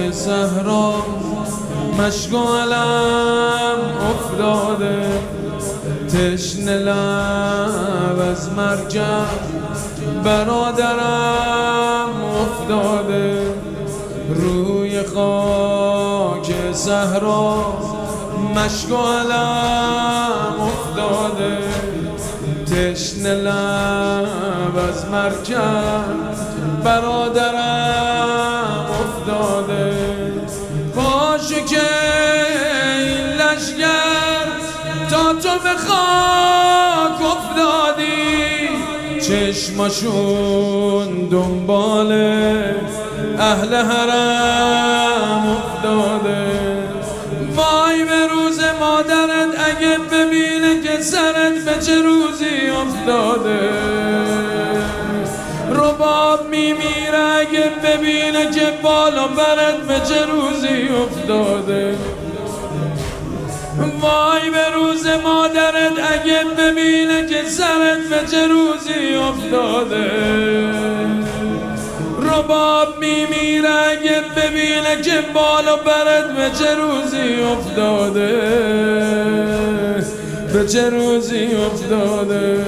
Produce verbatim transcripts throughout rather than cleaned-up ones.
صحرا مشک و علم افتاده، تشنه لب از مرجع برادرم افتاده. روی خاک صحرا مشک و علم افتاده، تشنه لب از مرجع برادرم افتاده. باشه که این لشگر تا تو به خاک افتادی، چشماشون دنبال اهل حرم افتاده. وای به روز مادرت اگه ببینه که سرت به چه روزی افتاده. رباب میمیره اگه ببینه که بالا برت به چه روزی افتاده. وای به روز مادرت اگه ببینه که سرت به چه روزی افتاده. رباب میمیره اگه ببینه که بالا برت به چه روزی افتاده، به چه روزی افتاده.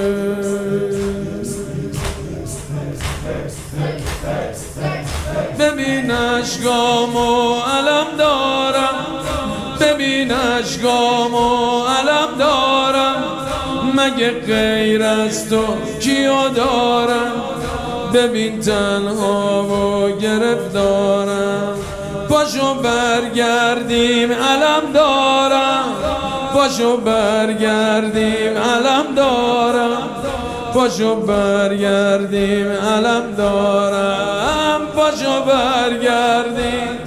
ببین اشکامو علم دارم، ببین اشکامو علم دارم، مگه غیر از تو کیو دارم. ببین تنها و گرفتارم، پاشو برگردیم علم دارم، پاشو برگردیم علم دارم، پاشو برگردیم علم دارم، پاشو برگردیم.